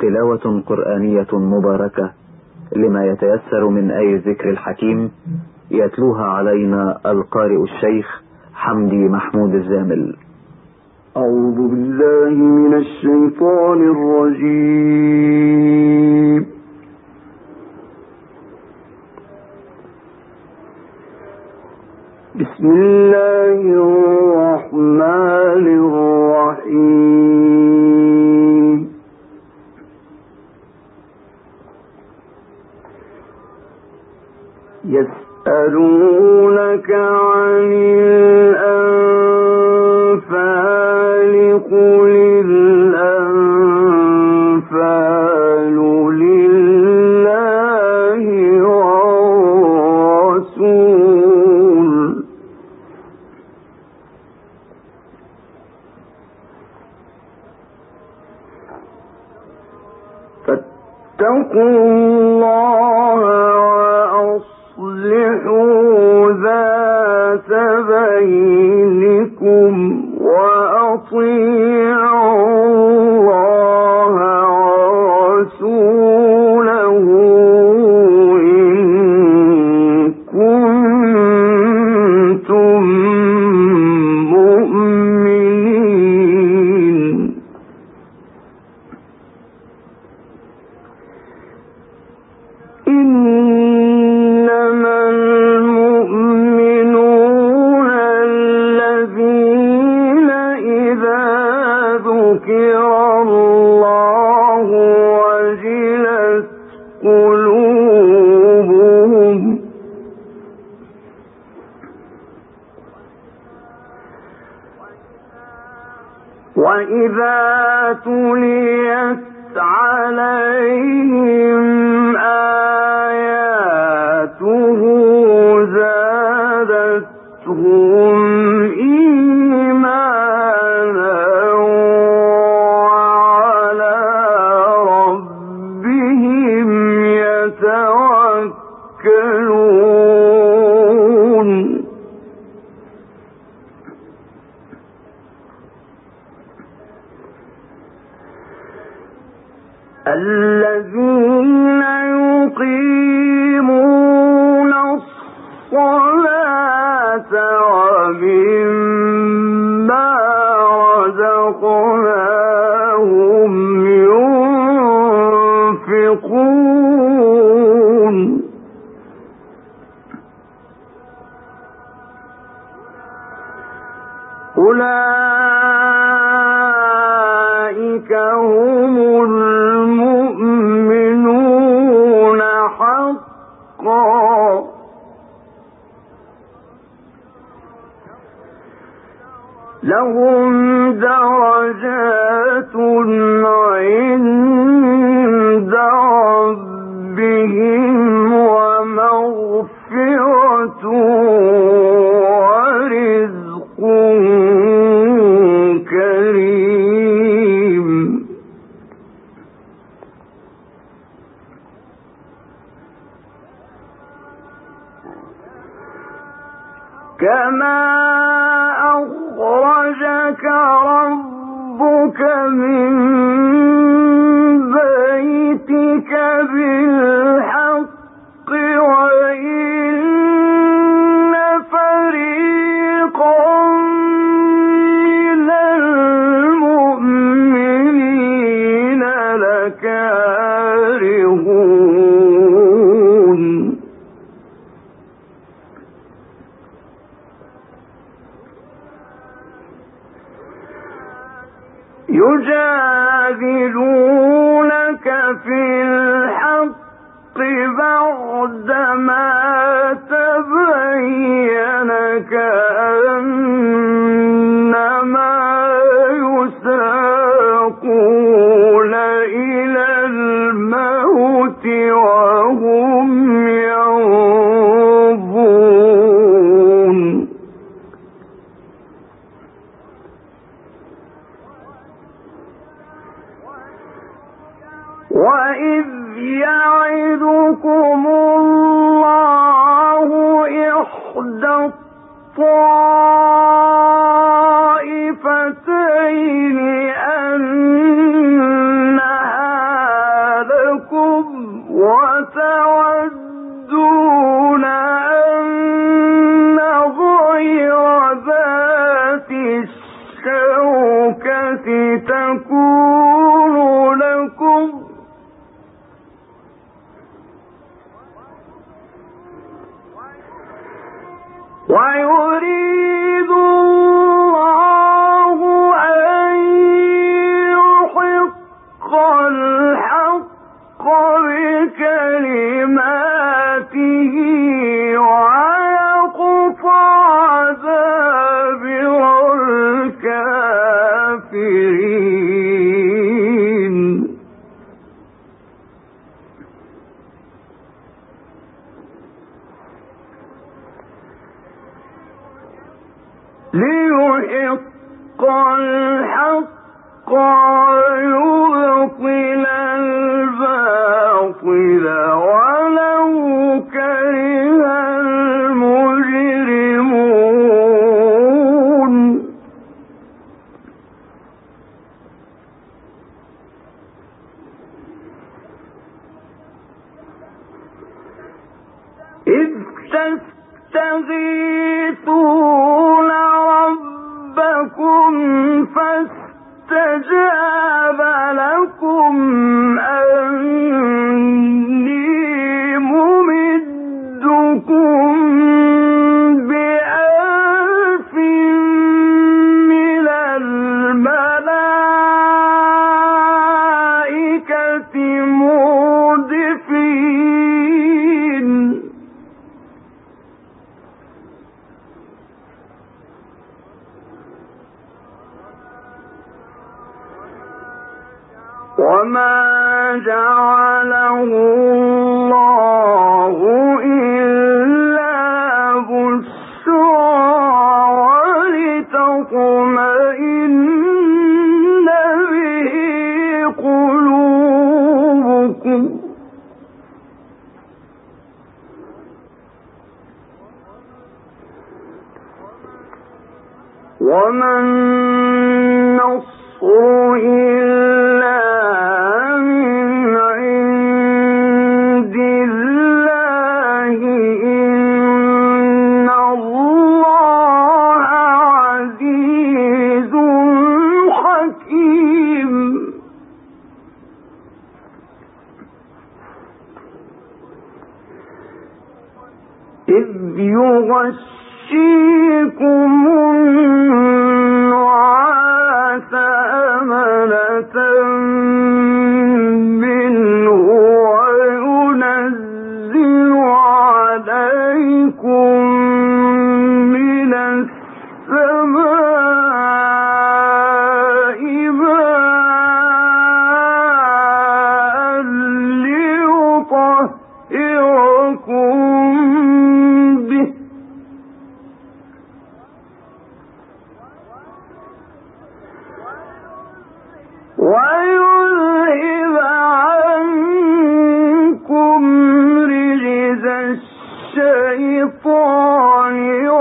تلاوة قرآنية مباركة لما يتيسر من آي الذكر الحكيم، يتلوها علينا القارئ الشيخ حمدي محمود الزامل. أعوذ بالله من الشيطان الرجيم. بسم الله الرحمن الرحيم. يسألونك عن الأنفال قل الأنفال لله والرسول فاتقوا الله وأصلحوا ذات بينكم وأطيعوا الله ورسوله إن كنتم مؤمنين. إنما المؤمنون الذين إذا ذكر الله وجلت قلوبهم وإذا تليت عليهم آياته زادتهم إيمانا وعلى ربهم يتوكلون. الذين يقيمون الصلاة ومما رزقناهم ينفقون. أولئك هم المؤمنون حقا. لهم درجات عند ربهم ومغفرة ورزق كريم. كما أخرجك ربك من بيتك بالحق وإن فريقا من المؤمنين لكارهون. يجادلونك في الحق بعدما تبين كأنما يساقون إلى الموت وهم ينظرون. وإذ يعدكم الله إحدى الطائفتين أنها ويريد الله أن يحق الحق بكلماته ويقطع دابر الكافرين. ليحق الحق ويبطل الباطل ولو كره المجرمون. إذ تستغيثون ربكم فاستجاب لكم أني ممدكم بألف من الملائكة مردفين. وما جعله الله إلا بشرى ولتطمئن به قلوبكم. وما النصر إلا من عند الله إن الله عزيز حكيم. إذ يغشيكم النعاس أمنة منه وينزل عليكم من السماء ماء ليطهركم به ويذهب عنكم رجز الشيطان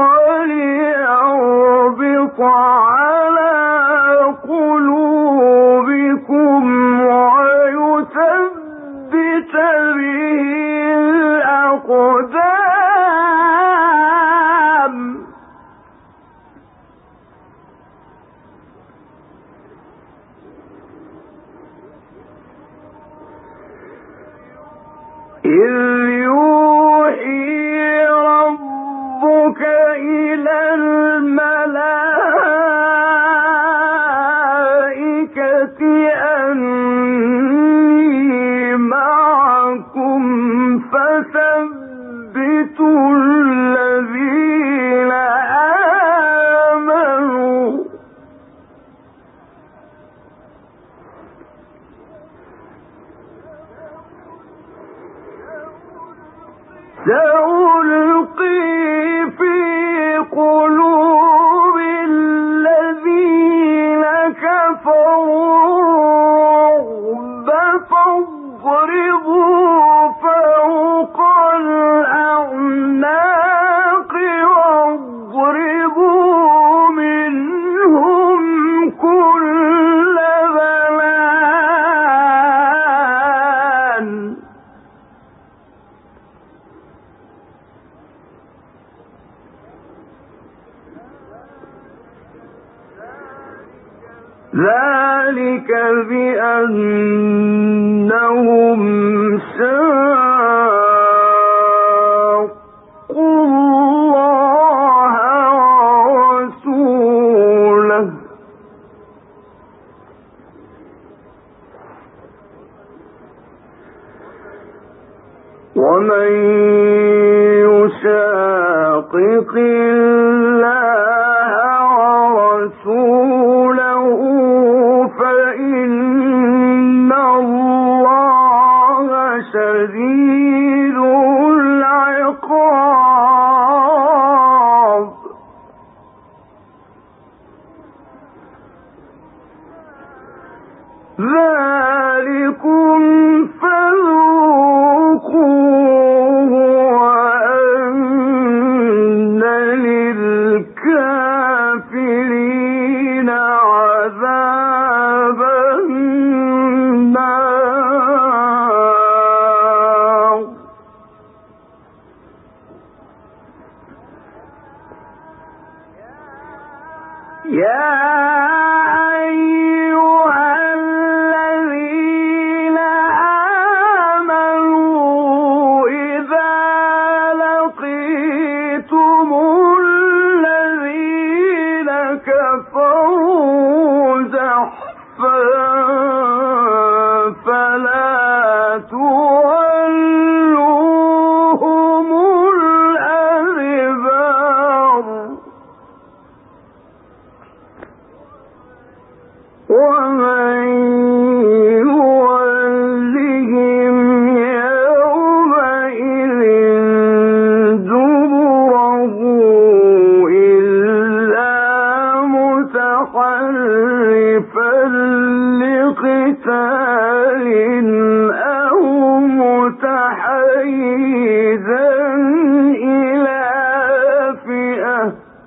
وليربط على قلوبكم ويثبت به الأقدام. إذ يوحي ربك إلى الملائكة أني معكم فثبتوا الذين آمنوا سألقي في قلوب الذين كفروا الرعب فاضربوا فوق الأعناق واضربوا منهم كل بنان. ذلك بأنهم شاقوا الله الله ورسوله فإن الله شديد العقاب. ذلكم فذوقوه وأن للكافرين عذاب النار. يا فلا تولوهم الأدبار ومن يولهم يومئذ دبره إلا متحرفا لقتال أو متحيزا إلى فئة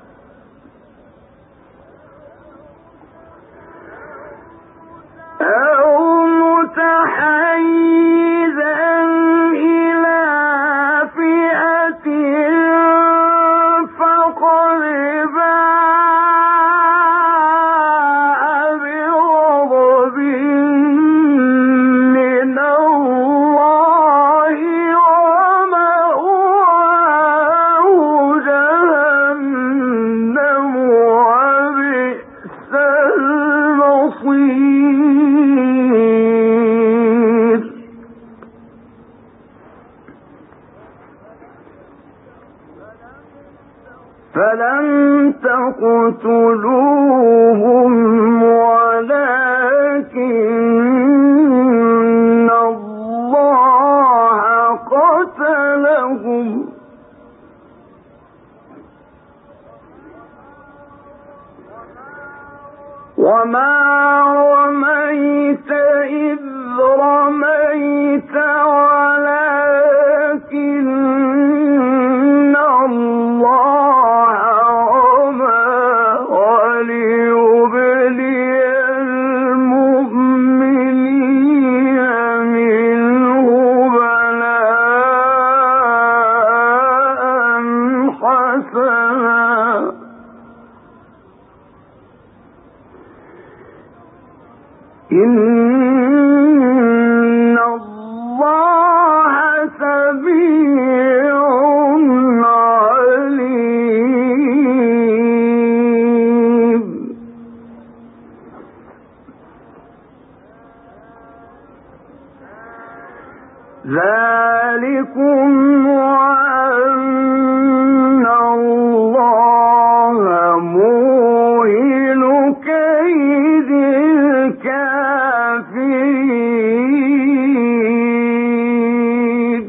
فقد باء بغضب من الله ومأواه جهنم وبئس المصير. فلم تقتلوهم ولكن الله قتلهم وما رميت إذ رميت ولكن الله رمى وليبلي المؤمنين منه بلاء حسنا إن الله سميع عليم. ذلكم وأن الله موهن كيد الكافرين.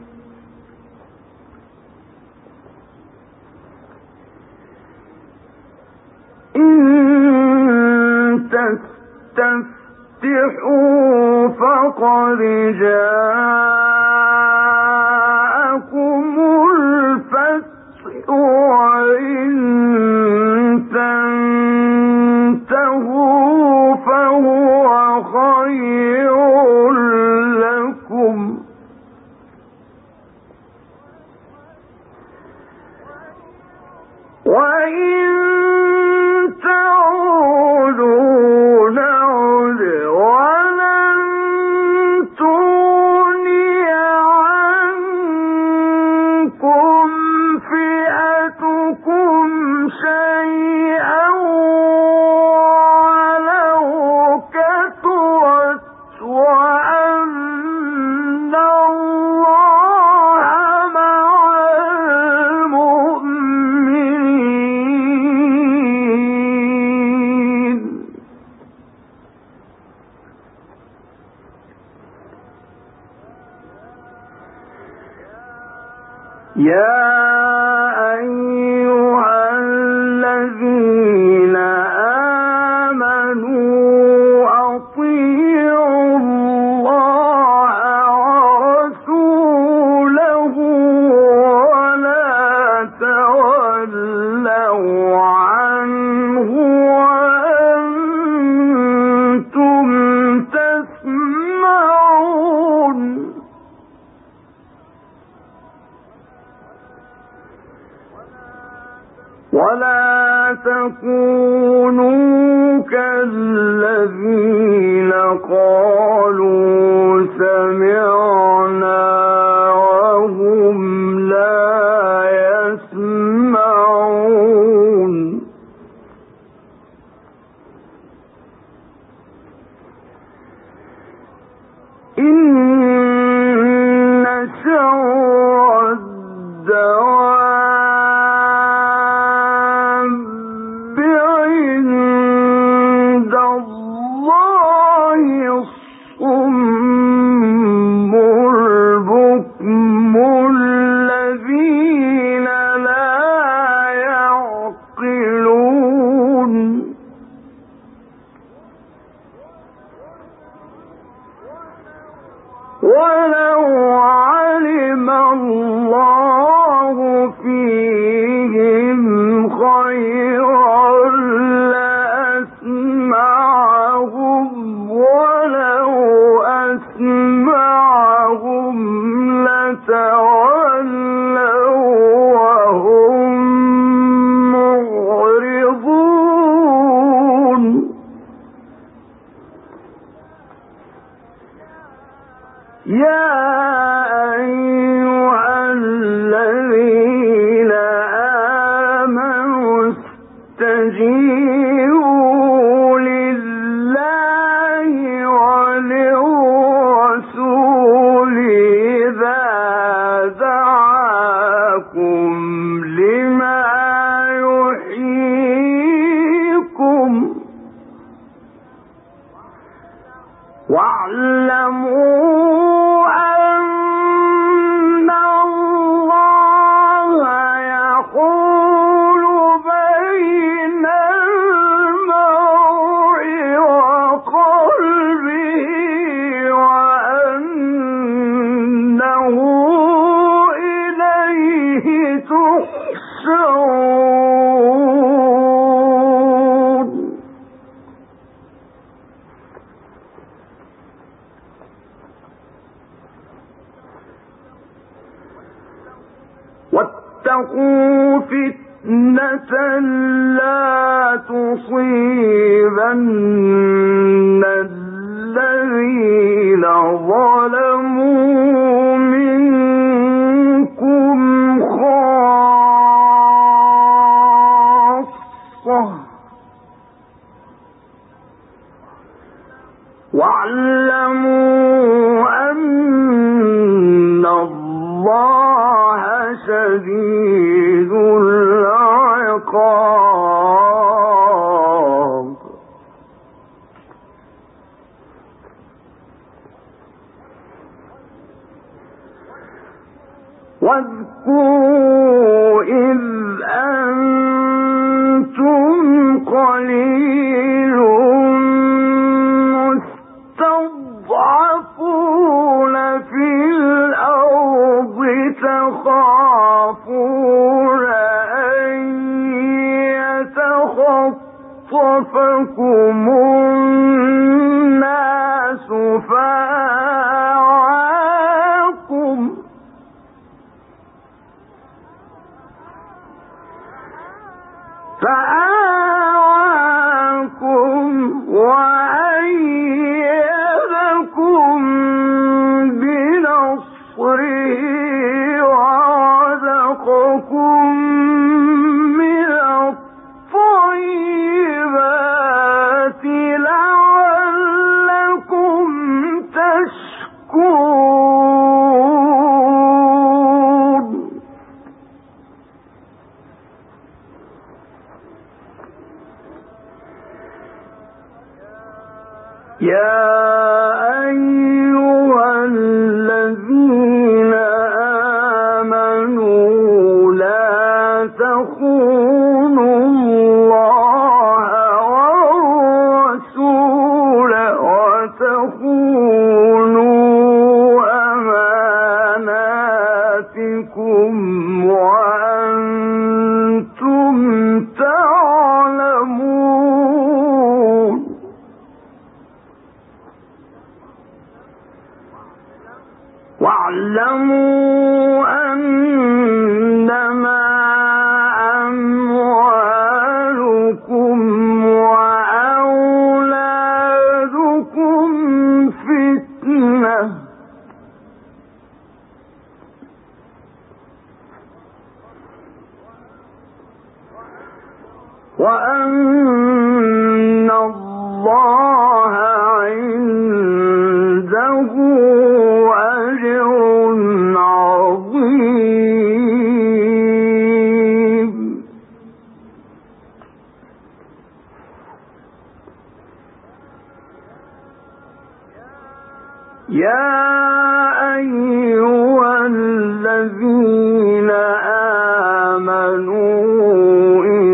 إن تستفتحوا فقد جاءكم الفتح وإن تنتهوا فهو خير لكم وإن تعودوا نعد ولن تغني عنكم فئتكم شيئا ولو كثرت وأن الله مع المؤمنين. ولا تكونوا كالذين قالوا سمعنا وهم لا يسمعون إن شر الدواب عند الله الصم البكم الذين لا يعقلون ولو علم الله فيهم خيرا لأسمعهم ولو أسمعهم لتولوا وهم معرضون يا أيها الذين آمنوا استجيبوا لله وللرسول إذا دعاكم لما يحييكم واعلموا أن الله يحول بين المرء وقلبه وأنه إليه تحشرون واتقوا فتنة لا تصيبن الذين ظلموا منكم خاصة واعلموا أن الله شديد العقاب واذكروا إذ أنتم قليل مستضعفون في الأرض تخافون أن يتخطفكم الناس فآواكم وأيدكم بنصره ورزقكم من الطيبات لعلكم تشكرون يا أيها الذين آمنوا وأن الله عنده أجر عظيم. يا أيها الذين آمنوا إن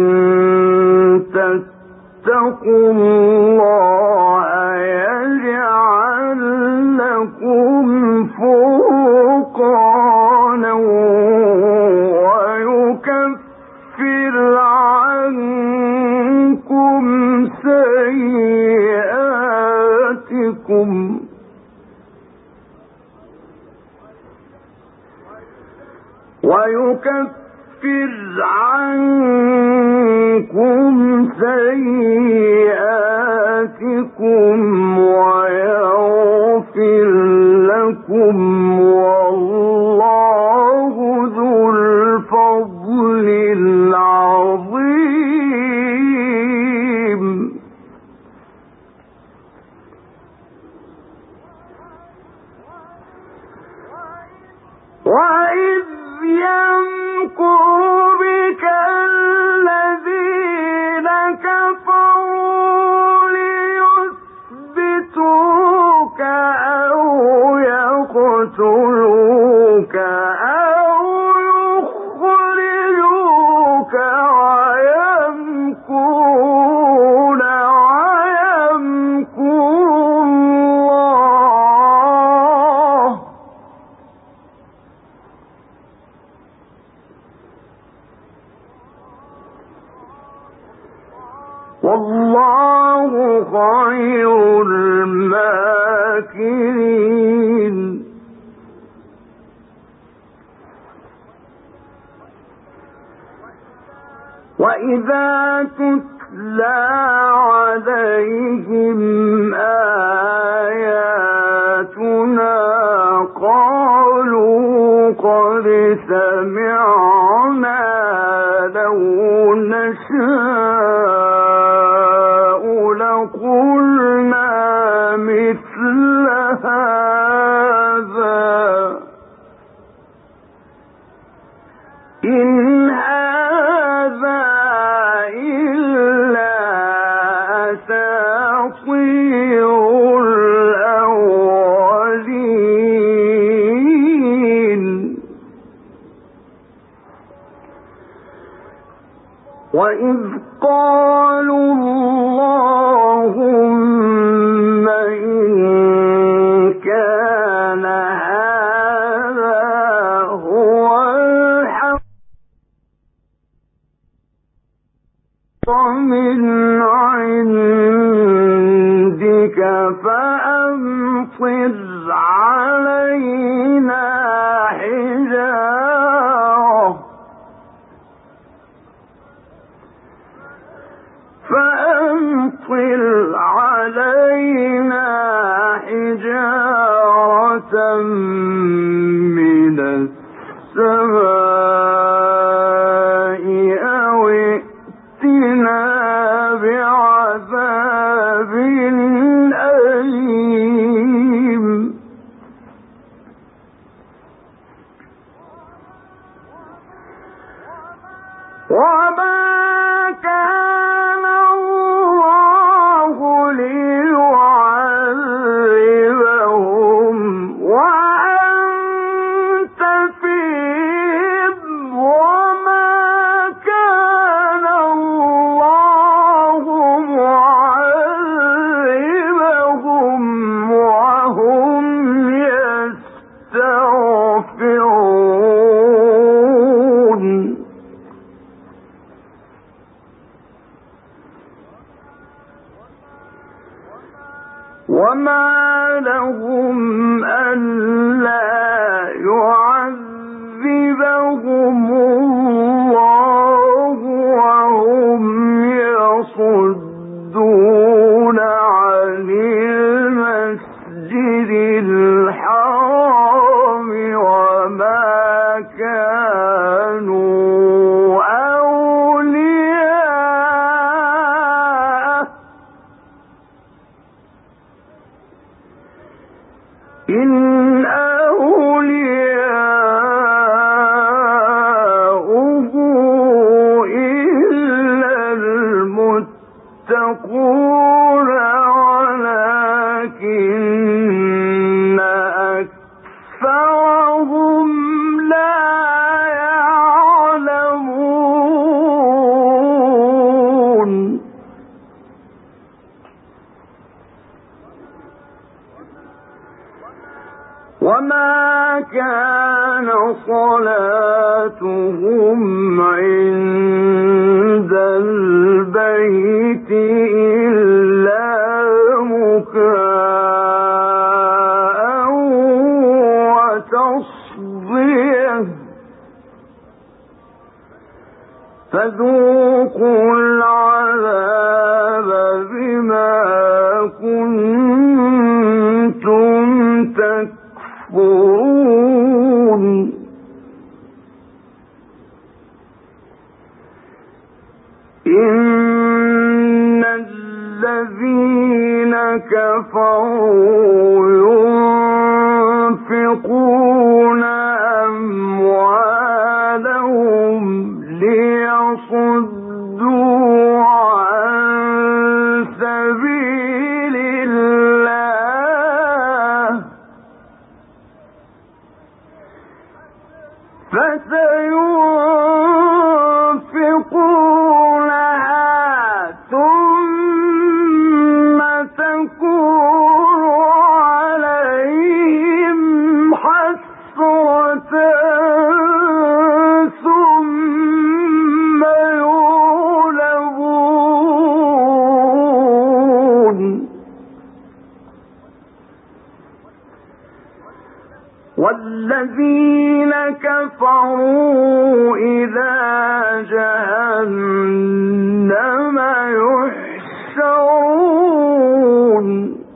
تتقوا الله يجعل لكم فرقانا ويكفر عنكم سيئاتكم ويغفر لكم والله ذو الفضل العظيم. وإذ يمكر بك الذين كفروا ليثبتوك أو يقتلوك أو يخرجوك ويمكرون ويمكر الله والله خير الماكرين. وإذا تتلى عليهم آياتنا قالوا قد سمعنا لو نشاء لقلنا مثل هذا إن هذا إلا أساطير الأولين. وإذ قالوا اللهم إن كان هذا هو الحق من عندك فأمطر علينا حجارة من السماء أو ائتنا بعذاب أليم. وما كان الله ليعذبهم وأنت فيهم وما كان الله معذبهم وهم يستغفرون. وما لهم ألا يعذبهم الله وهم يصدون عن المسجد الحرام وما كانوا أولياءه إن أولياؤه إلا المتقون ولكن أكثرهم لا يعلمون وما كان صلاتهم عند البيت إلا مكاء وتصديه فذوقوا العذاب بما كنتم تكفرون إن الذين كفروا ينفقون أموالهم ليصدوا عن سبيل الله فسينفقونها ثم تكون عليهم حسرة ثم يغلبون والذين كفروا إلى جهنم يحشرون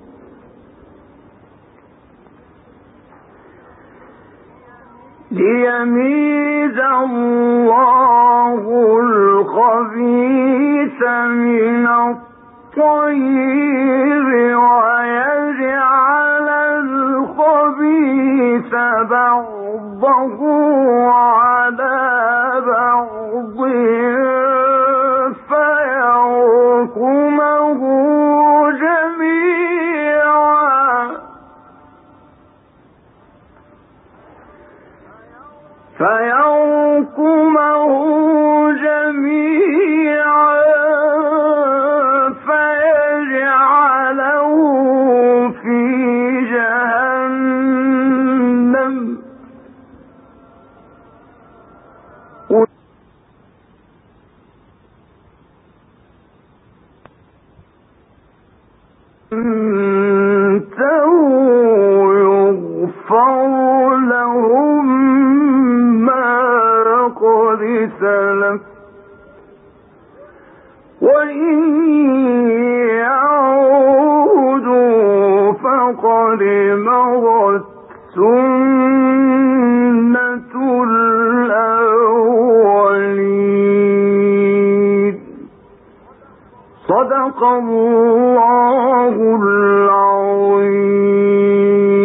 ليميز الله الخبيث من الطيب ويجعل الخبيث بعضه على بعض فيركمه جميعا فيجعله في جهنم يغفر لهم ما قد سلف وإن يعودوا فقد مضت سنة الأولين صدق الله العظيم.